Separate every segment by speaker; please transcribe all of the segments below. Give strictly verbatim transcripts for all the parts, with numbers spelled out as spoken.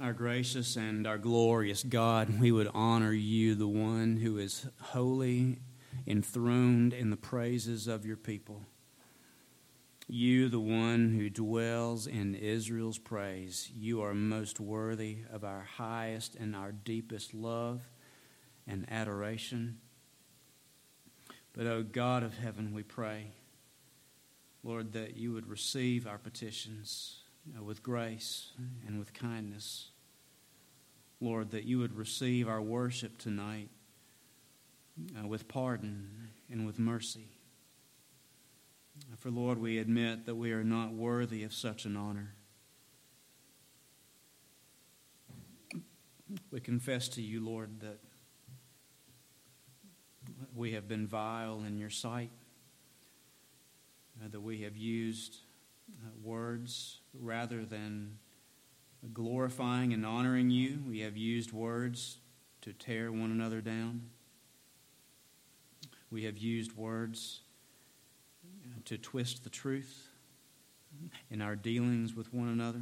Speaker 1: Our gracious and our glorious God, we would honor you, the one who is holy, enthroned in the praises of your people. You, the one who dwells in Israel's praise, you are most worthy of our highest and our deepest love and adoration. But, O God of heaven, we pray, Lord, that you would receive our petitions with grace and with kindness. Lord, that you would receive our worship tonight uh, with pardon and with mercy. For, Lord, we admit that we are not worthy of such an honor. We confess to you, Lord, that we have been vile in your sight, uh, that we have used uh, words rather than glorifying and honoring you. We have used words to tear one another down. We have used words to twist the truth in our dealings with one another.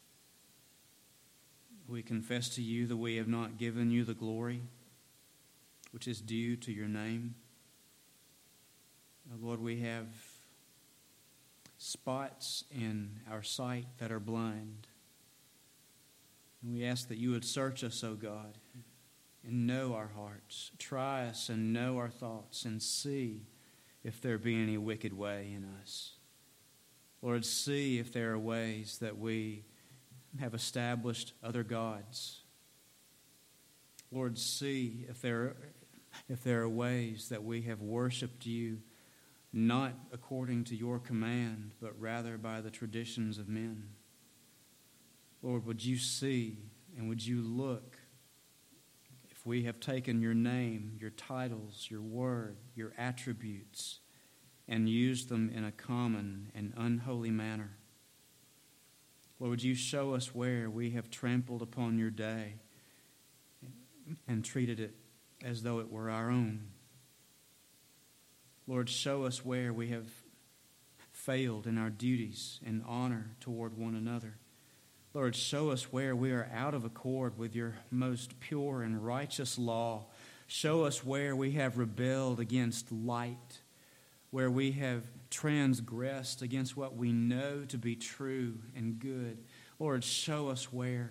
Speaker 1: We confess to you that we have not given you the glory which is due to your name. Lord, we have spots in our sight that are blind. And we ask that you would search us, O God, and know our hearts. Try us and know our thoughts and see if there be any wicked way in us. Lord, see if there are ways that we have established other gods. Lord, see if there, if there are ways that we have worshiped you not according to your command, but rather by the traditions of men. Lord, would you see and would you look if we have taken your name, your titles, your word, your attributes, and used them in a common and unholy manner. Lord, would you show us where we have trampled upon your day and treated it as though it were our own. Lord, show us where we have failed in our duties and honor toward one another. Lord, show us where we are out of accord with your most pure and righteous law. Show us where we have rebelled against light, where we have transgressed against what we know to be true and good. Lord, show us where.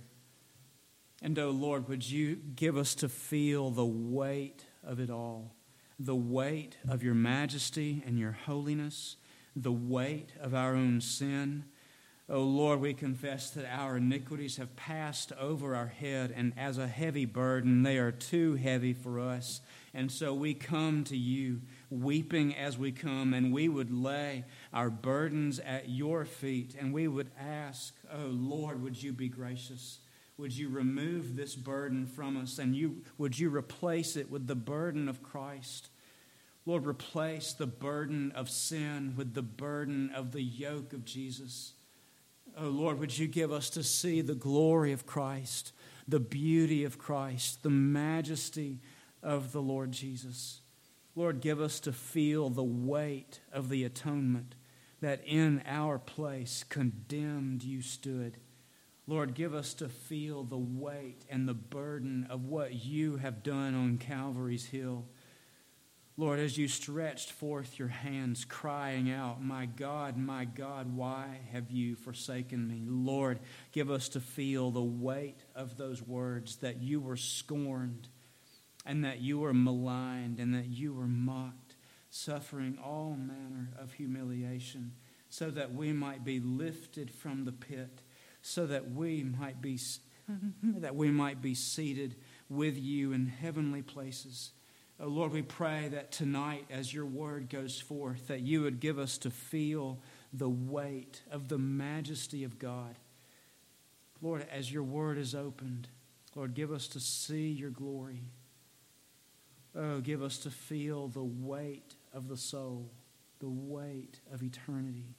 Speaker 1: And, oh Lord, would you give us to feel the weight of it all, the weight of your majesty and your holiness, the weight of our own sin. Oh Lord, we confess that our iniquities have passed over our head, and as a heavy burden, they are too heavy for us. And so we come to you, weeping as we come, and we would lay our burdens at your feet, and we would ask, oh Lord, would you be gracious? Would you remove this burden from us, and you would you replace it with the burden of Christ? Lord, replace the burden of sin with the burden of the yoke of Jesus. Oh, Lord, would you give us to see the glory of Christ, the beauty of Christ, the majesty of the Lord Jesus. Lord, give us to feel the weight of the atonement that in our place condemned you stood. Lord, give us to feel the weight and the burden of what you have done on Calvary's hill. Lord, as you stretched forth your hands, crying out, my God, my God, why have you forsaken me? Lord, give us to feel the weight of those words, that you were scorned and that you were maligned and that you were mocked, suffering all manner of humiliation, so that we might be lifted from the pit, so that we might be, that we might be seated with you in heavenly places. Oh, Lord, we pray that tonight as your word goes forth, that you would give us to feel the weight of the majesty of God. Lord, as your word is opened, Lord, give us to see your glory. Oh, give us to feel the weight of the soul, the weight of eternity.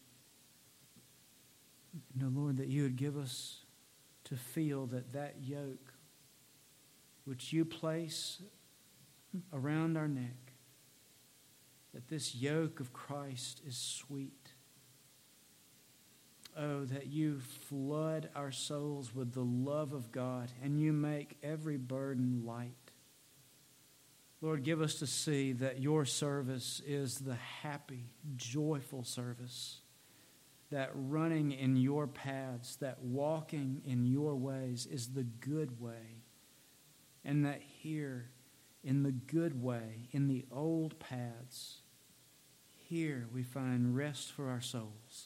Speaker 1: No, Lord, that you would give us to feel that that yoke which you place around our neck, that this yoke of Christ is sweet. Oh, that you flood our souls with the love of God and you make every burden light. Lord, give us to see that your service is the happy, joyful service, that running in your paths, that walking in your ways is the good way, and that here, in the good way, in the old paths, here we find rest for our souls.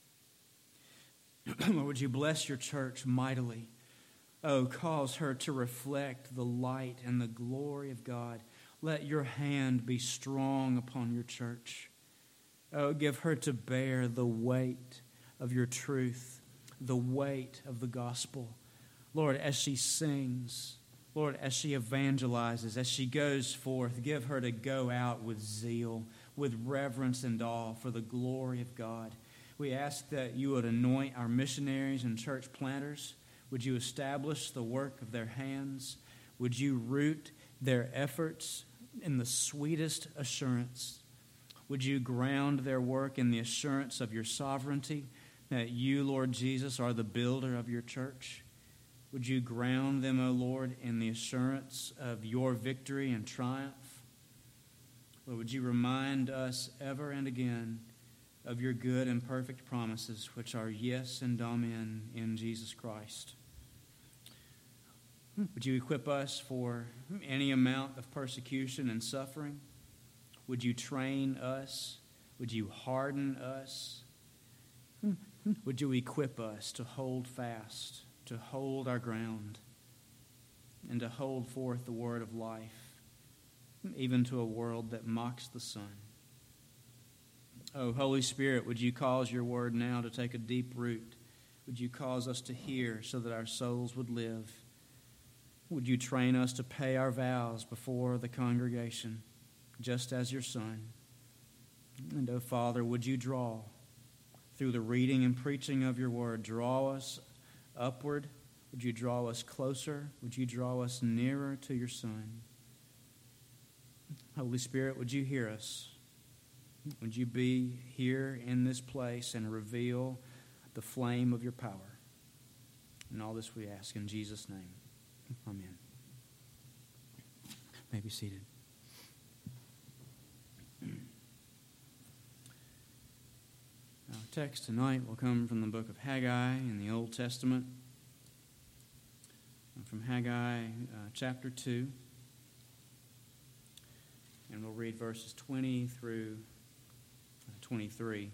Speaker 1: Lord, would you bless your church mightily? Oh, cause her to reflect the light and the glory of God. Let your hand be strong upon your church. Oh, give her to bear the weight of your truth, the weight of the gospel. Lord, as she sings, Lord, as she evangelizes, as she goes forth, give her to go out with zeal, with reverence and awe for the glory of God. We ask that you would anoint our missionaries and church planters. Would you establish the work of their hands? Would you root their efforts in the sweetest assurance? Would you ground their work in the assurance of your sovereignty, that you, Lord Jesus, are the builder of your church? Would you ground them, O Lord, in the assurance of your victory and triumph? Lord, would you remind us ever and again of your good and perfect promises, which are yes and amen in Jesus Christ. Would you equip us for any amount of persecution and suffering? Would you train us? Would you harden us? Would you equip us to hold fast, to hold our ground, and to hold forth the word of life, even to a world that mocks the sun? Oh, Holy Spirit, would you cause your word now to take a deep root? Would you cause us to hear so that our souls would live? Would you train us to pay our vows before the congregation, just as your Son? And, oh, Father, would you draw, through the reading and preaching of your word, draw us upward? Would you draw us closer? Would you draw us nearer to your Son? Holy Spirit, would you hear us? Would you be here in this place and reveal the flame of your power? And all this we ask in Jesus' name. Amen. You may be seated. Our text tonight will come from the book of Haggai in the Old Testament. From Haggai uh, chapter two. And we'll read verses twenty through twenty-three.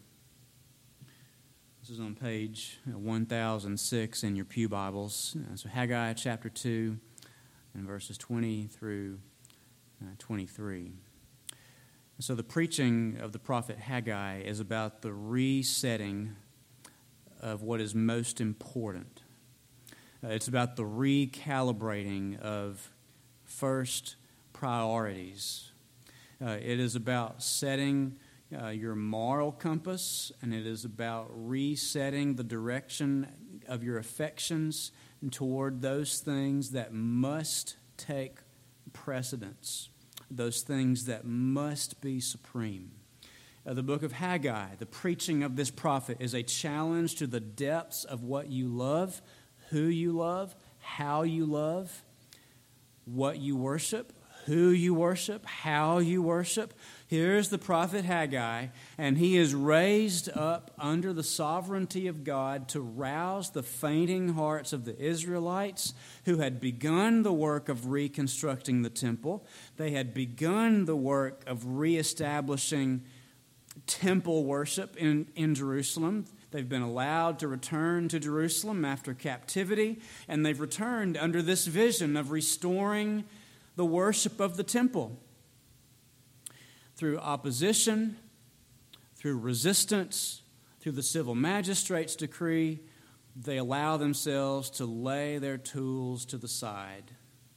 Speaker 1: This is on page one thousand six in your pew Bibles. So Haggai chapter two and verses twenty through twenty-three. So the preaching of the prophet Haggai is about the resetting of what is most important. Uh, it's about the recalibrating of first priorities. Uh, it is about setting uh, your moral compass, and it is about resetting the direction of your affections toward those things that must take precedence, those things that must be supreme. Uh, the book of Haggai, the preaching of this prophet, is a challenge to the depths of what you love, who you love, how you love, what you worship, who you worship, how you worship. Here's the prophet Haggai, and he is raised up under the sovereignty of God to rouse the fainting hearts of the Israelites who had begun the work of reconstructing the temple. They had begun the work of reestablishing temple worship in, in Jerusalem. They've been allowed to return to Jerusalem after captivity, and they've returned under this vision of restoring the worship of the temple. Through opposition, through resistance, through the civil magistrate's decree, they allow themselves to lay their tools to the side.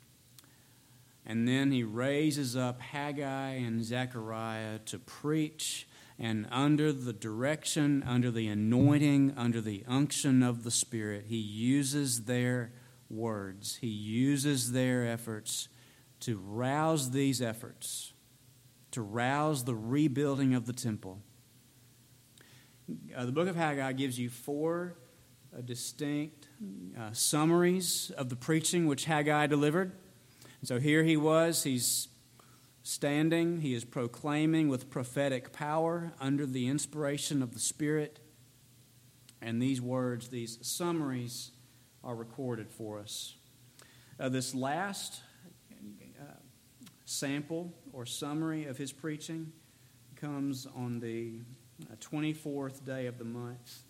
Speaker 1: And then he raises up Haggai and Zechariah to preach, and under the direction, under the anointing, under the unction of the Spirit, he uses their words, he uses their efforts to rouse these efforts, to rouse the rebuilding of the temple. uh, the book of Haggai gives you four uh, distinct uh, summaries of the preaching which Haggai delivered. And so here he was, he's standing, he is proclaiming with prophetic power under the inspiration of the Spirit. And these words, these summaries, are recorded for us. Uh, this last uh, sample or summary of his preaching comes on the uh, twenty-fourth day of the month,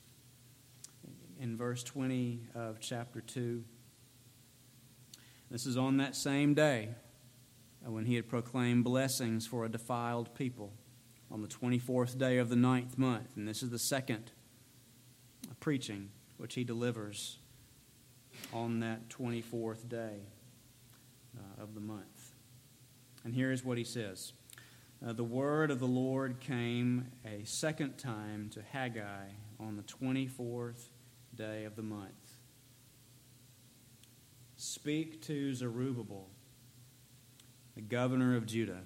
Speaker 1: in verse twenty of chapter two. This is on that same day uh, when he had proclaimed blessings for a defiled people on the twenty-fourth day of the ninth month. And this is the second uh, preaching which he delivers on that twenty-fourth day uh, of the month. And here is what he says. Uh, the word of the Lord came a second time to Haggai on the twenty-fourth day of the month. Speak to Zerubbabel, the governor of Judah,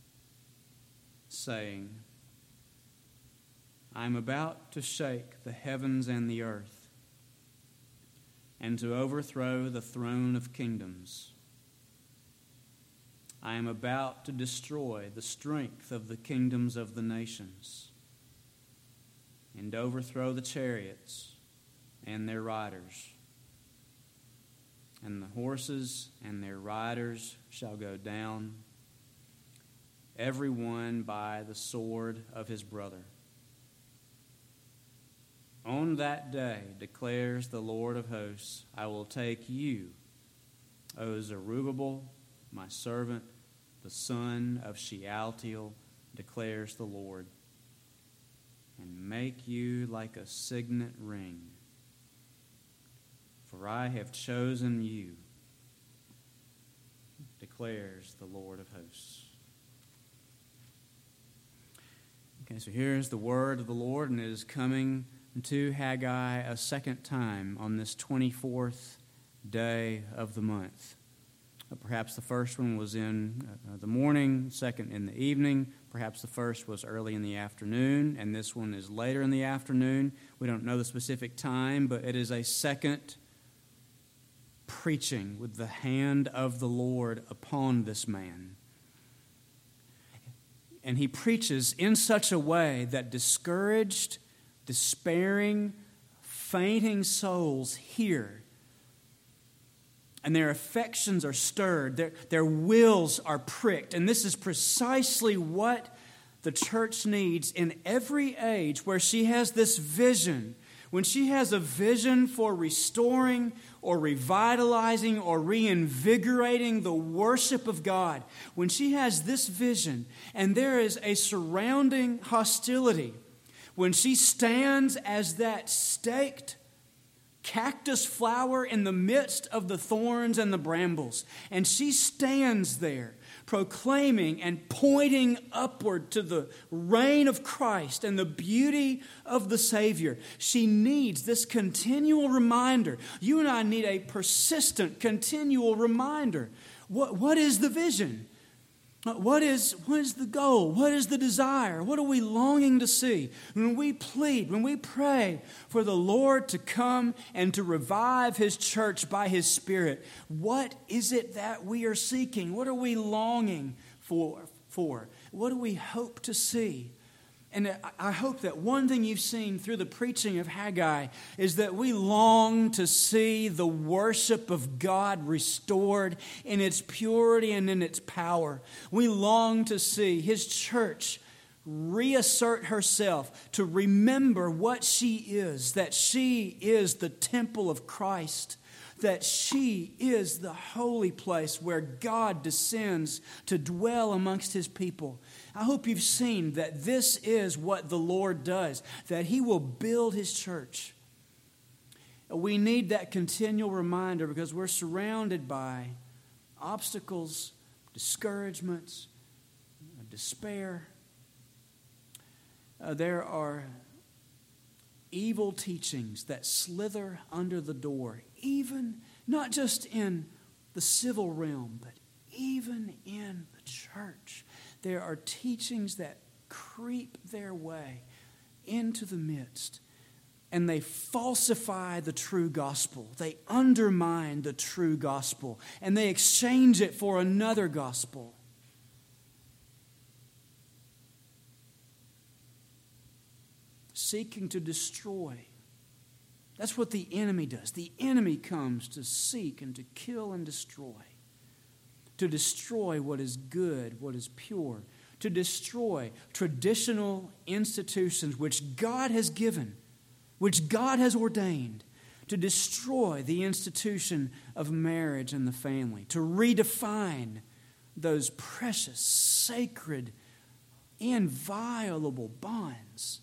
Speaker 1: saying, I am about to shake the heavens and the earth, and to overthrow the throne of kingdoms. I am about to destroy the strength of the kingdoms of the nations, and overthrow the chariots and their riders. And the horses and their riders shall go down, every one by the sword of his brother. On that day, declares the Lord of hosts, I will take you, O Zerubbabel, my servant, the son of Shealtiel, declares the Lord, and make you like a signet ring. For I have chosen you, declares the Lord of hosts. Okay, so here's the word of the Lord, and it is coming to Haggai a second time on this twenty-fourth day of the month. Perhaps the first one was in uh, the morning, second in the evening. Perhaps the first was early in the afternoon, and this one is later in the afternoon. We don't know the specific time, but it is a second preaching with the hand of the Lord upon this man. And he preaches in such a way that discouraged, despairing, fainting souls hear, and their affections are stirred, their, their wills are pricked. And this is precisely what the church needs in every age where she has this vision. When she has a vision for restoring or revitalizing or reinvigorating the worship of God, when she has this vision and there is a surrounding hostility, when she stands as that staked cactus flower in the midst of the thorns and the brambles, and she stands there proclaiming and pointing upward to the reign of Christ and the beauty of the Savior, she needs this continual reminder. You and I need a persistent, continual reminder. What, what is the vision? What is, what is the goal? What is the desire? What are we longing to see? When we plead, when we pray for the Lord to come and to revive His church by His Spirit, what is it that we are seeking? What are we longing for? for? What do we hope to see? And I hope that one thing you've seen through the preaching of Haggai is that we long to see the worship of God restored in its purity and in its power. We long to see His church reassert herself, to remember what she is, that she is the temple of Christ, that she is the holy place where God descends to dwell amongst His people. I hope you've seen that this is what the Lord does, that He will build His church. We need that continual reminder because we're surrounded by obstacles, discouragements, despair. Uh, there are evil teachings that slither under the door, even not just in the civil realm, but even in the church. There are teachings that creep their way into the midst and they falsify the true gospel. They undermine the true gospel and they exchange it for another gospel. Seeking to destroy. That's what the enemy does. The enemy comes to seek and to kill and destroy. To destroy what is good, what is pure. To destroy traditional institutions which God has given, which God has ordained. To destroy the institution of marriage and the family. To redefine those precious, sacred, inviolable bonds.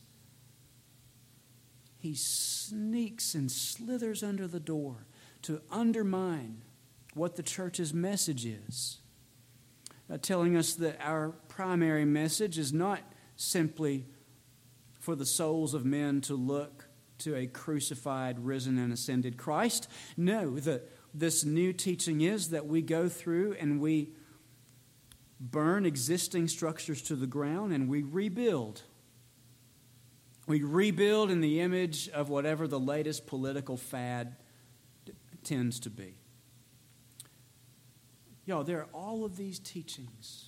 Speaker 1: He sneaks and slithers under the door to undermine what the church's message is. Uh, telling us that our primary message is not simply for the souls of men to look to a crucified, risen, and ascended Christ. No, the, this new teaching is that we go through and we burn existing structures to the ground and we rebuild. We rebuild in the image of whatever the latest political fad tends to be. Y'all, there are all of these teachings.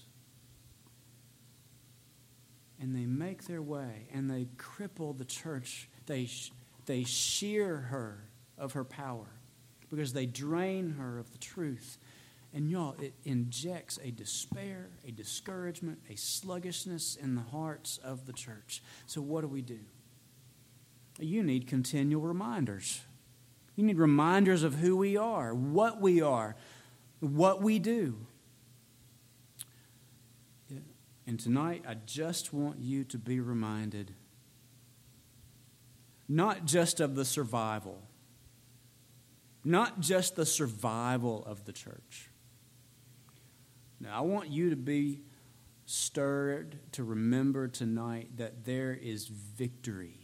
Speaker 1: And they make their way and they cripple the church. They, they shear her of her power because they drain her of the truth. And y'all, it injects a despair, a discouragement, a sluggishness in the hearts of the church. So what do we do? You need continual reminders. You need reminders of who we are, what we are, what we do. And tonight, I just want you to be reminded, not just of the survival, not just the survival of the church. Now, I want you to be stirred to remember tonight that there is victory.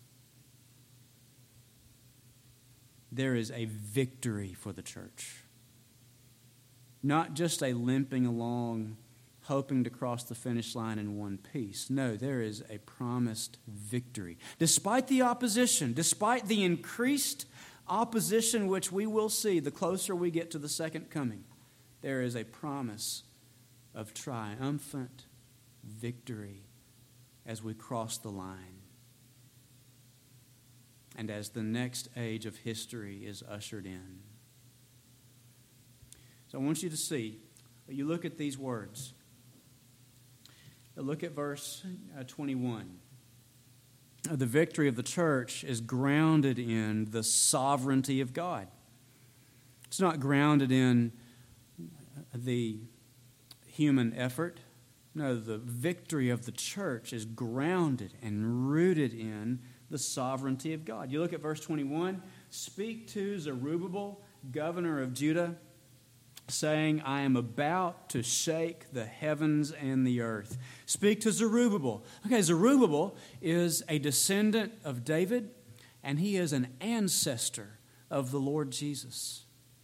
Speaker 1: There is a victory for the church. Not just a limping along, hoping to cross the finish line in one piece. No, there is a promised victory. Despite the opposition, despite the increased opposition which we will see the closer we get to the second coming, there is a promise of triumphant victory as we cross the line and as the next age of history is ushered in. So I want you to see, you look at these words. Look at verse twenty-one. The victory of the church is grounded in the sovereignty of God. It's not grounded in the human effort. No, the victory of the church is grounded and rooted in the sovereignty of God. You look at verse twenty-one. Speak to Zerubbabel, governor of Judah, saying, I am about to shake the heavens and the earth. Speak to Zerubbabel. Okay, Zerubbabel is a descendant of David, and he is an ancestor of the Lord Jesus.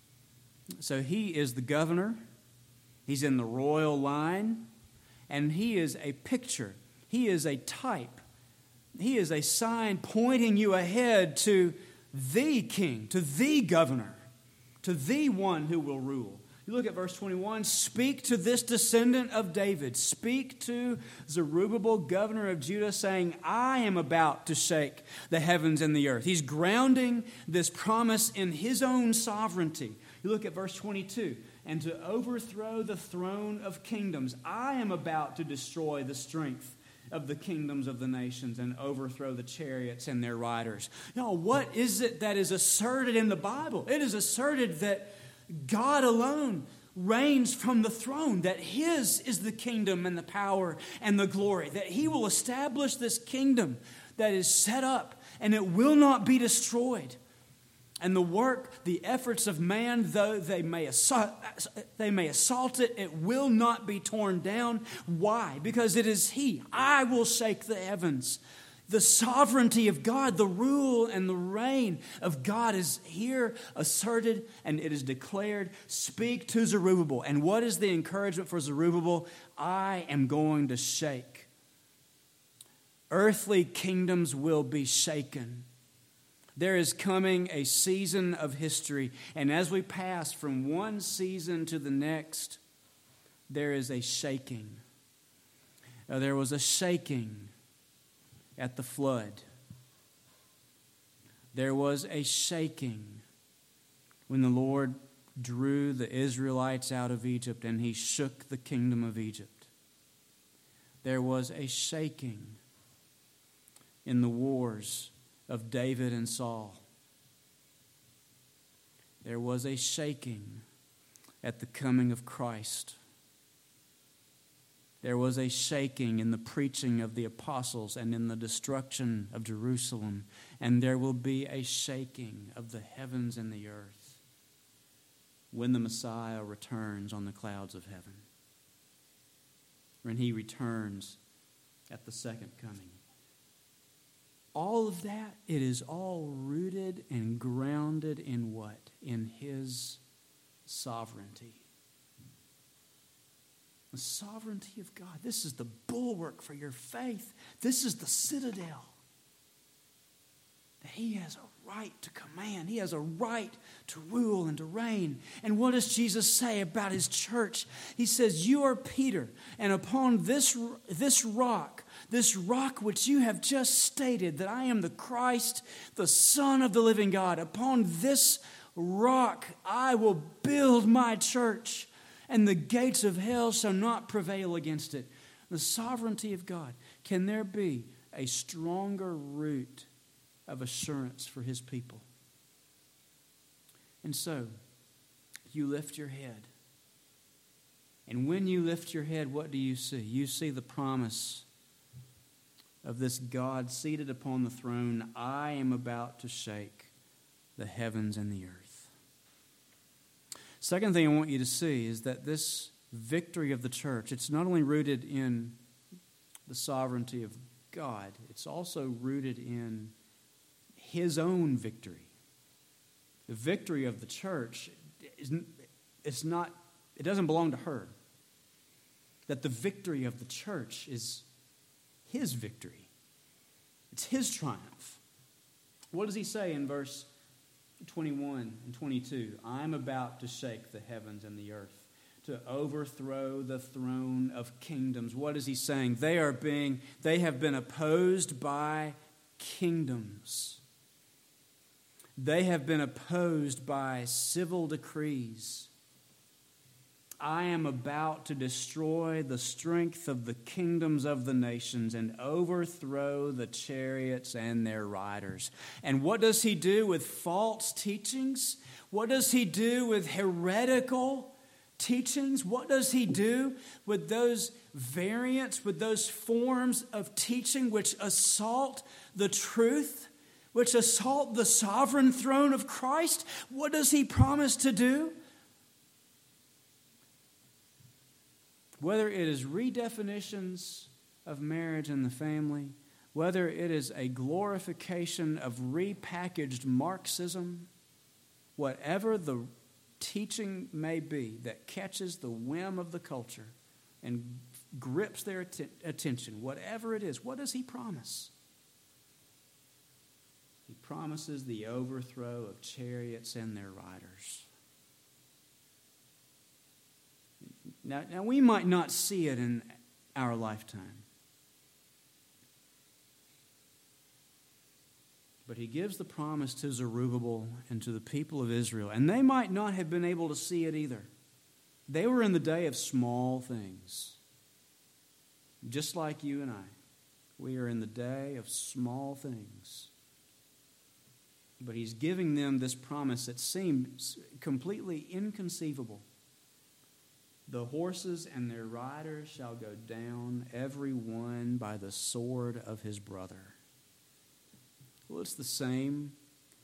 Speaker 1: So he is the governor. He's in the royal line, and he is a picture. He is a type. He is a sign pointing you ahead to the king, to the governor, to the one who will rule. You look at verse twenty-one. Speak to this descendant of David. Speak to Zerubbabel, governor of Judah, saying, I am about to shake the heavens and the earth. He's grounding this promise in his own sovereignty. You look at verse twenty-two. And to overthrow the throne of kingdoms, I am about to destroy the strength of the kingdoms of the nations and overthrow the chariots and their riders. Now, what is it that is asserted in the Bible? It is asserted that God alone reigns from the throne, that His is the kingdom and the power and the glory, that He will establish this kingdom that is set up and it will not be destroyed. And the work, the efforts of man, though they may assault, they may assault it, it will not be torn down. Why? Because it is He. I will shake the heavens. The sovereignty of God, the rule and the reign of God is here asserted and it is declared. Speak to Zerubbabel. And what is the encouragement for Zerubbabel? I am going to shake Earthly kingdoms will be shaken. There is coming a season of history, and as we pass from one season to the next, there is a shaking. Uh, there was a shaking at the flood. There was a shaking when the Lord drew the Israelites out of Egypt and He shook the kingdom of Egypt. There was a shaking in the wars of David and Saul. There was a shaking at the coming of Christ. There was a shaking in the preaching of the apostles and in the destruction of Jerusalem. And there will be a shaking of the heavens and the earth when the Messiah returns on the clouds of heaven. When He returns at the second coming. All of that, it is all rooted and grounded in what? In His sovereignty. The sovereignty of God. This is the bulwark for your faith. This is the citadel. That He has a right to command. He has a right to rule and to reign. And what does Jesus say about His church? He says, you are Peter, and upon this, this rock, this rock which you have just stated, that I am the Christ, the Son of the living God, upon this rock I will build my church, and the gates of hell shall not prevail against it. The sovereignty of God. Can there be a stronger root of assurance for His people? And so, you lift your head. And when you lift your head, what do you see? You see the promise of this God seated upon the throne. I am about to shake the heavens and the earth. Second thing I want you to see is that this victory of the church, it's not only rooted in the sovereignty of God, it's also rooted in His own victory. The victory of the church is it's not it doesn't belong to her. That the victory of the church is His victory. It's His triumph. What does He say in verse twenty-one and twenty-two? I'm about to shake the heavens and the earth, to overthrow the throne of kingdoms. What is He saying? They are being they have been opposed by kingdoms. They have been opposed by civil decrees. I am about to destroy the strength of the kingdoms of the nations and overthrow the chariots and their riders. And what does He do with false teachings? What does He do with heretical teachings? What does He do with those variants, with those forms of teaching which assault the truth, which assault the sovereign throne of Christ? What does He promise to do? Whether it is redefinitions of marriage and the family, whether it is a glorification of repackaged Marxism, whatever the teaching may be that catches the whim of the culture and grips their att- attention, whatever it is, what does He promise? He promises the overthrow of chariots and their riders. Now, now, we might not see it in our lifetime. But He gives the promise to Zerubbabel and to the people of Israel. And they might not have been able to see it either. They were in the day of small things. Just like you and I. We are in the day of small things. But He's giving them this promise that seems completely inconceivable. The horses and their riders shall go down, every one by the sword of his brother. Well, it's the same.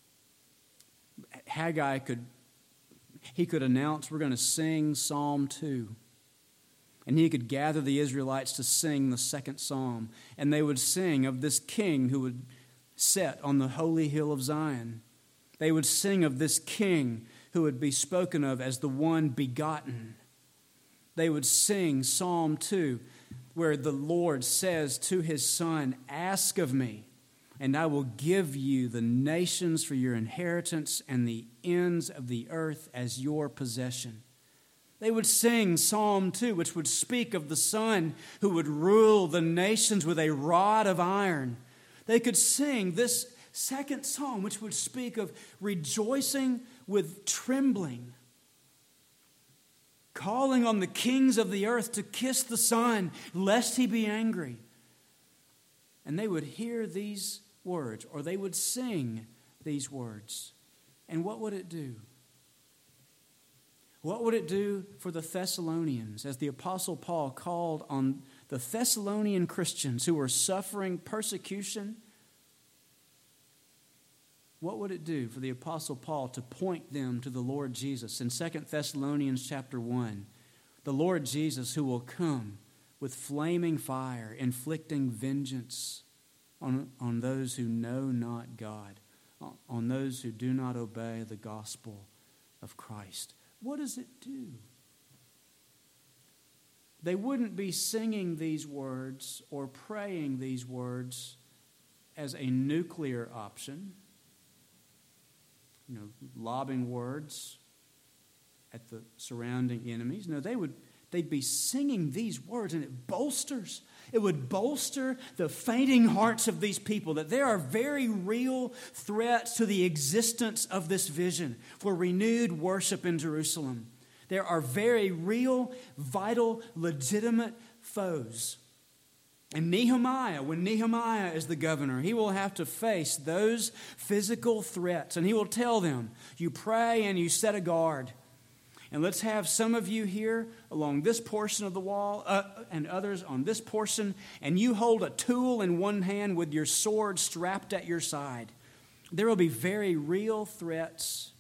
Speaker 1: Haggai could, he could announce, we're going to sing Psalm two. And he could gather the Israelites to sing the second psalm. And they would sing of this king who would sit on the holy hill of Zion. They would sing of this king who would be spoken of as the one begotten. They would sing Psalm two. where the Lord says to his Son, "Ask of me, and I will give you the nations for your inheritance and the ends of the earth as your possession." They would sing Psalm two, which would speak of the Son who would rule the nations with a rod of iron. They could sing this second psalm, which would speak of rejoicing with trembling, calling on the kings of the earth to kiss the Son, lest he be angry. And they would hear these words, or they would sing these words. And what would it do? What would it do for the Thessalonians as the Apostle Paul called on the Thessalonian Christians who were suffering persecution? What would it do for the Apostle Paul to point them to the Lord Jesus in Second Thessalonians chapter one? The Lord Jesus who will come with flaming fire, inflicting vengeance on, on those who know not God, on those who do not obey the gospel of Christ. What does it do? They wouldn't be singing these words or praying these words as a nuclear option, you know, lobbing words at the surrounding enemies. No, they would they'd be singing these words, and it bolsters It would bolster the fainting hearts of these people that there are very real threats to the existence of this vision for renewed worship in Jerusalem. There are very real, vital, legitimate foes. And Nehemiah, when Nehemiah is the governor, he will have to face those physical threats. And he will tell them, you pray and you set a guard. And let's have some of you here along this portion of the wall uh, and others on this portion, and you hold a tool in one hand with your sword strapped at your side. There will be very real threats.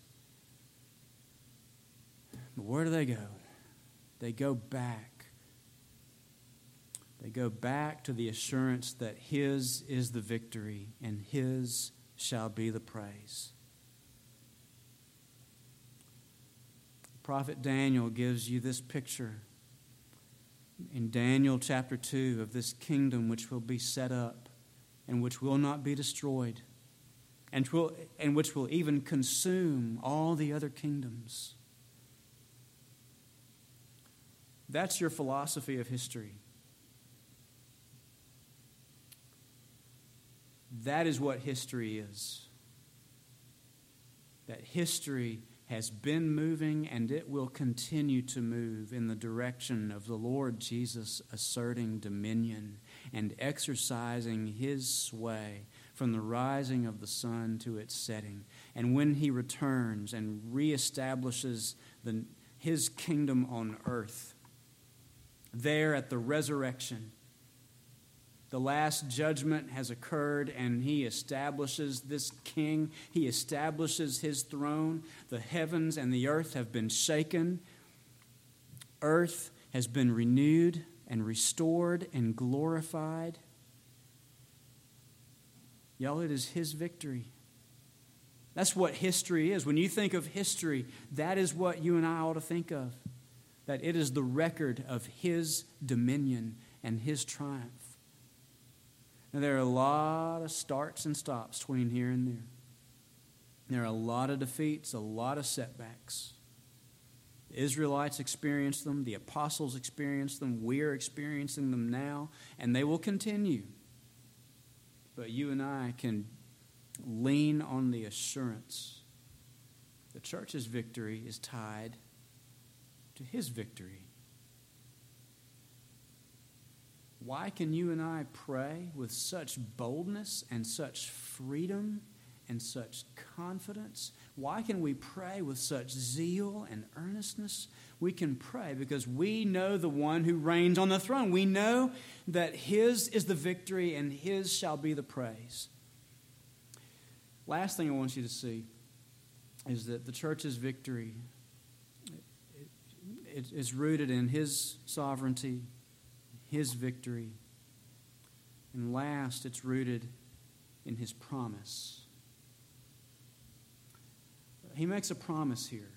Speaker 1: But where do they go? They go back. They go back to the assurance that His is the victory and His shall be the praise. Prophet Daniel gives you this picture in Daniel chapter two of this kingdom which will be set up and which will not be destroyed and, will, and which will even consume all the other kingdoms. That's your philosophy of history. That is what history is. That history has been moving and it will continue to move in the direction of the Lord Jesus asserting dominion and exercising His sway from the rising of the sun to its setting. And when He returns and reestablishes the, His kingdom on earth, there at the resurrection, the last judgment has occurred and He establishes this king. He establishes His throne. The heavens and the earth have been shaken. Earth has been renewed and restored and glorified. Y'all, it is His victory. That's what history is. When you think of history, that is what you and I ought to think of. That it is the record of His dominion and His triumph. Now, there are a lot of starts and stops between here and there. There are a lot of defeats, a lot of setbacks. The Israelites experienced them. The apostles experienced them. We are experiencing them now, and they will continue. But you and I can lean on the assurance. The church's victory is tied to His victory. Why can you and I pray with such boldness and such freedom and such confidence? Why can we pray with such zeal and earnestness? We can pray because we know the one who reigns on the throne. We know that His is the victory and His shall be the praise. Last thing I want you to see is that the church's victory is rooted in His sovereignty, His victory. And last, it's rooted in His promise. He makes a promise here.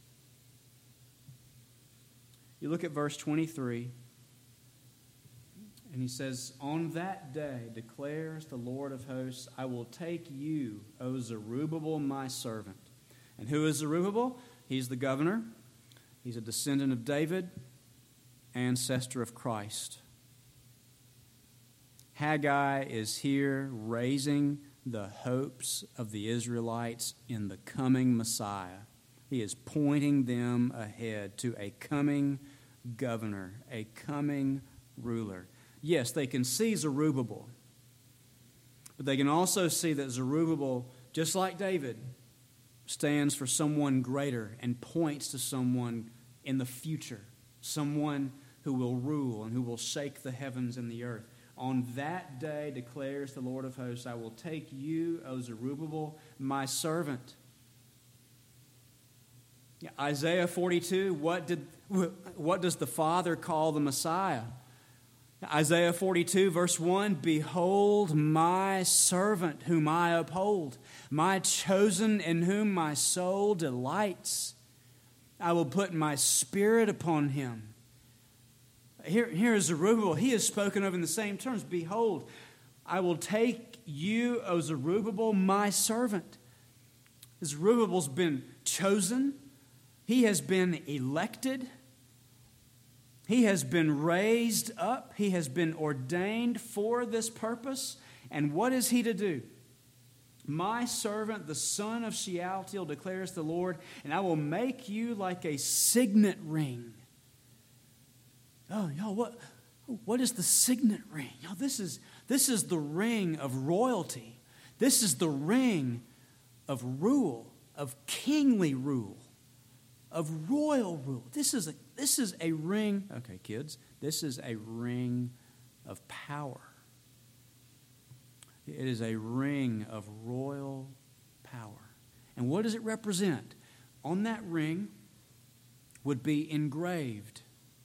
Speaker 1: You look at verse twenty-three. And he says, on that day, declares the Lord of hosts, I will take you, O Zerubbabel, my servant. And who is Zerubbabel? He's the governor. He's a descendant of David, ancestor of Christ. Haggai is here raising the hopes of the Israelites in the coming Messiah. He is pointing them ahead to a coming governor, a coming ruler. Yes, they can see Zerubbabel, but they can also see that Zerubbabel, just like David, stands for someone greater and points to someone in the future, someone who will rule and who will shake the heavens and the earth. On that day, declares the Lord of hosts, I will take you, O Zerubbabel, my servant. Yeah, Isaiah forty-two, what did what does the Father call the Messiah? Isaiah forty-two, verse one, behold my servant whom I uphold, my chosen in whom my soul delights. I will put my spirit upon him. Here, here is Zerubbabel. He is spoken of in the same terms. Behold, I will take you, O Zerubbabel, my servant. Zerubbabel's been chosen. He has been elected. He has been raised up. He has been ordained for this purpose. And what is he to do? My servant, the son of Shealtiel, declares the Lord, and I will make you like a signet ring. Oh, y'all, what, what is the signet ring? Y'all, this is, this is the ring of royalty. This is the ring of rule, of kingly rule, of royal rule. This is a, this is a ring, okay, kids, this is a ring of power. It is a ring of royal power. And what does it represent? On that ring would be engraved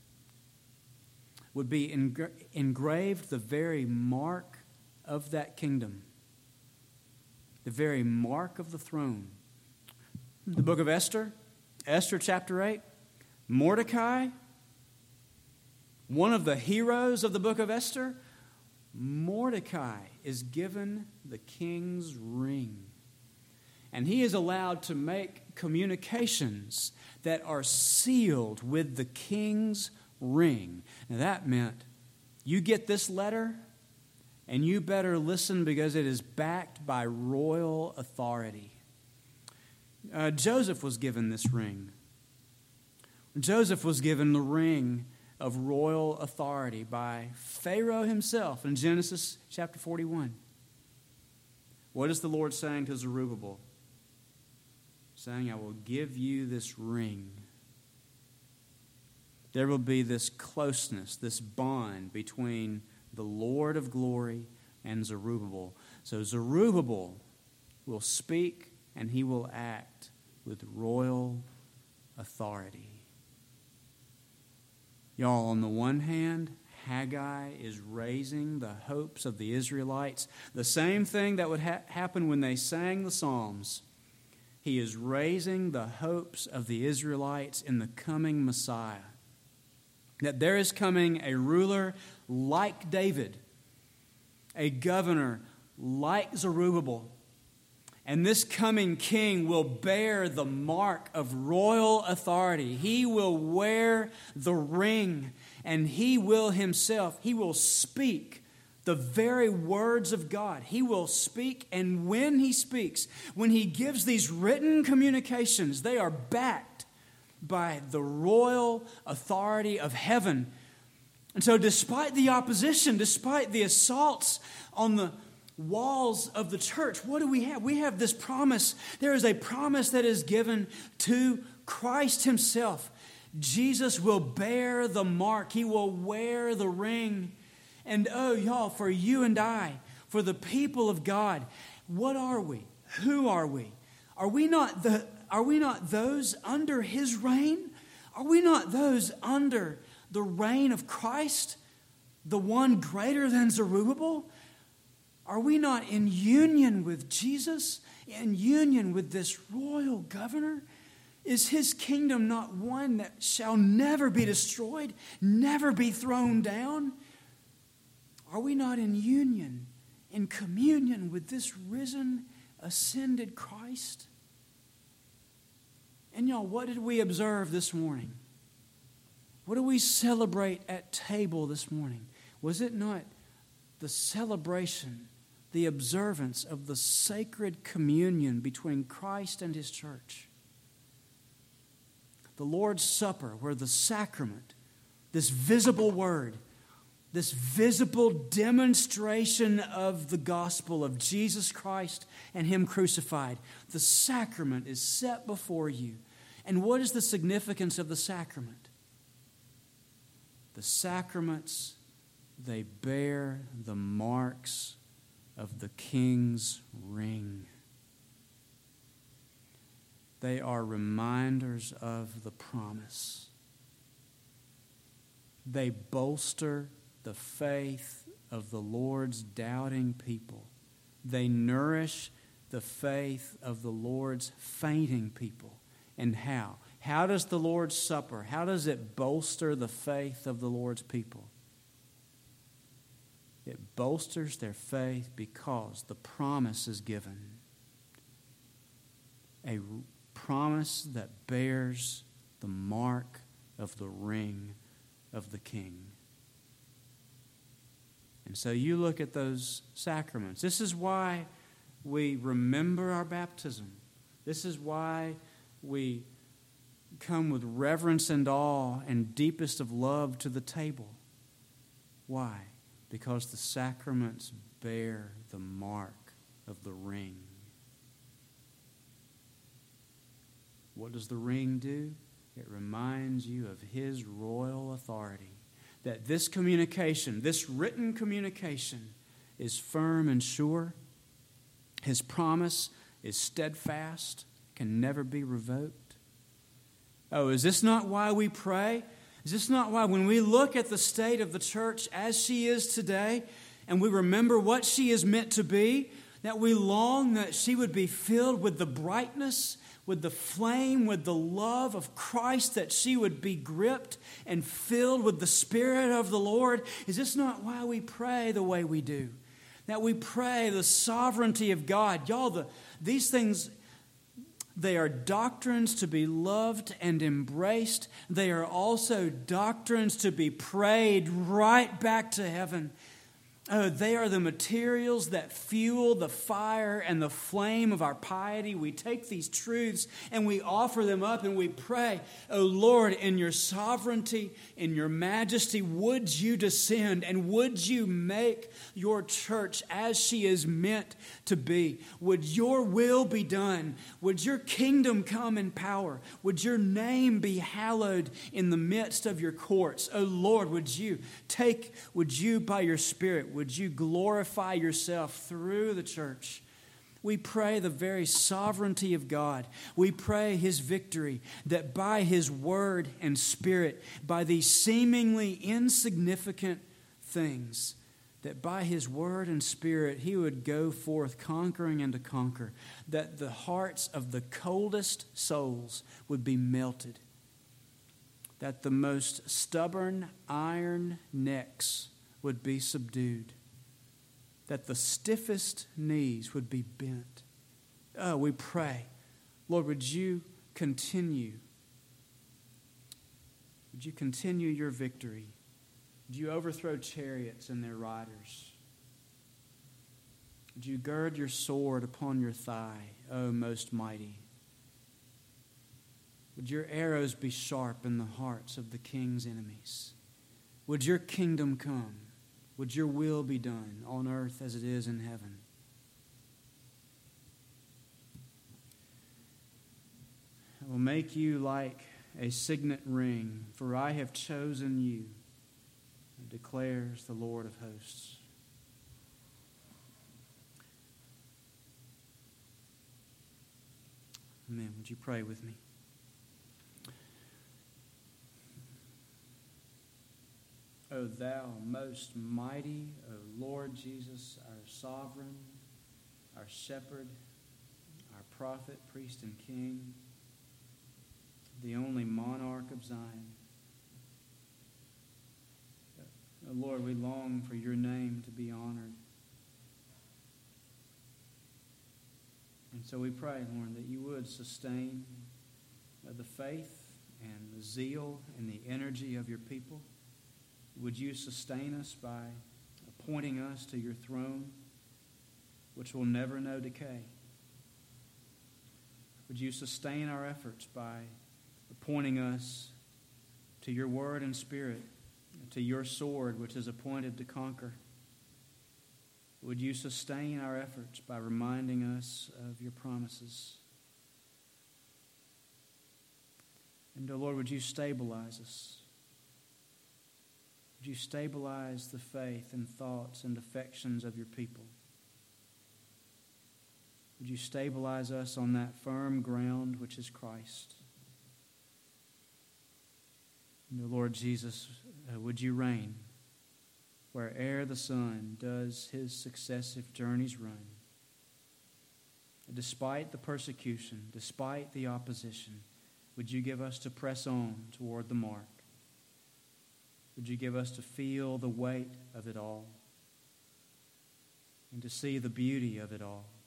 Speaker 1: would be engra- engraved the very mark of that kingdom, the very mark of the throne. The book of Esther, Esther chapter eight, Mordecai, one of the heroes of the book of Esther, Mordecai is given the king's ring. And he is allowed to make communications that are sealed with the king's ring. Now that meant you get this letter and you better listen because it is backed by royal authority. Uh, Joseph was given this ring. Joseph was given the ring of royal authority by Pharaoh himself in Genesis chapter forty-one. What is the Lord saying to Zerubbabel? Saying, I will give you this ring. There will be this closeness, this bond between the Lord of glory and Zerubbabel. So Zerubbabel will speak and he will act with royal authority. Y'all, on the one hand, Haggai is raising the hopes of the Israelites. The same thing that would ha- happen when they sang the Psalms. He is raising the hopes of the Israelites in the coming Messiah. That there is coming a ruler like David, a governor like Zerubbabel, and this coming king will bear the mark of royal authority. He will wear the ring, and he will himself, he will speak the very words of God. He will speak, and when he speaks, when he gives these written communications, they are backed by the royal authority of heaven. And so despite the opposition, despite the assaults on the walls of the church, what do we have? We have this promise. There is a promise that is given to Christ himself. Jesus will bear the mark. He will wear the ring. And oh, y'all, for you and I, for the people of God, what are we? Who are we? Are we not the Are we not those under his reign? Are we not those under the reign of Christ, the one greater than Zerubbabel? Are we not in union with Jesus, in union with this royal governor? Is his kingdom not one that shall never be destroyed, never be thrown down? Are we not in union, in communion with this risen, ascended Christ? And y'all, what did we observe this morning? What do we celebrate at table this morning? Was it not the celebration, the observance of the sacred communion between Christ and His church? The Lord's Supper, where the sacrament, this visible word, this visible demonstration of the gospel of Jesus Christ and Him crucified, the sacrament is set before you. And what is the significance of the sacrament? The sacraments, they bear the marks of the King's ring. They are reminders of the promise. They bolster the faith of the Lord's doubting people. They nourish the faith of the Lord's fainting people. And how? How does the Lord's Supper, how does it bolster the faith of the Lord's people? It bolsters their faith because the promise is given. A promise that bears the mark of the ring of the King. And so you look at those sacraments. This is why we remember our baptism. This is why we come with reverence and awe and deepest of love to the table. Why? Because the sacraments bear the mark of the ring. What does the ring do? It reminds you of His royal authority. That this communication, this written communication, is firm and sure. His promise is steadfast, can never be revoked. Oh, is this not why we pray? Is this not why when we look at the state of the church as she is today, and we remember what she is meant to be, that we long that she would be filled with the brightness, with the flame, with the love of Christ, that she would be gripped and filled with the Spirit of the Lord? Is this not why we pray the way we do? That we pray the sovereignty of God. Y'all, the, these things, they are doctrines to be loved and embraced. They are also doctrines to be prayed right back to heaven. Oh, they are the materials that fuel the fire and the flame of our piety. We take these truths and we offer them up and we pray, oh Lord, in your sovereignty, in your majesty, would you descend and would you make your church as she is meant to be? Would your will be done? Would your kingdom come in power? Would your name be hallowed in the midst of your courts? Oh Lord, would you take, would you by your Spirit, would you glorify yourself through the church? We pray the very sovereignty of God. We pray His victory, that by His word and Spirit, by these seemingly insignificant things, that by His word and Spirit He would go forth conquering and to conquer, that the hearts of the coldest souls would be melted, that the most stubborn iron necks would be subdued, that the stiffest knees would be bent. Oh, we pray, Lord, would you continue? Would you continue your victory? Would you overthrow chariots and their riders? Would you gird your sword upon your thigh, O most mighty? Would your arrows be sharp in the hearts of the king's enemies? Would your kingdom come? Would your will be done on earth as it is in heaven? I will make you like a signet ring, for I have chosen you, declares the Lord of hosts. Amen. Would you pray with me? O thou most mighty, O Lord Jesus, our sovereign, our shepherd, our prophet, priest, and king, the only monarch of Zion, Oh, Lord, we long for your name to be honored. And so we pray, Lord, that you would sustain uh, the faith and the zeal and the energy of your people. Would you sustain us by appointing us to your throne, which will never know decay? Would you sustain our efforts by appointing us to your word and spirit, to your sword, which is appointed to conquer? Would you sustain our efforts by reminding us of your promises? And, oh Lord, would you stabilize us? Would you stabilize the faith and thoughts and affections of your people? Would you stabilize us on that firm ground which is Christ? And, oh Lord Jesus, uh, would you reign where'er the sun does his successive journeys run? Despite the persecution, despite the opposition, would you give us to press on toward the mark? Would you give us to feel the weight of it all and to see the beauty of it all?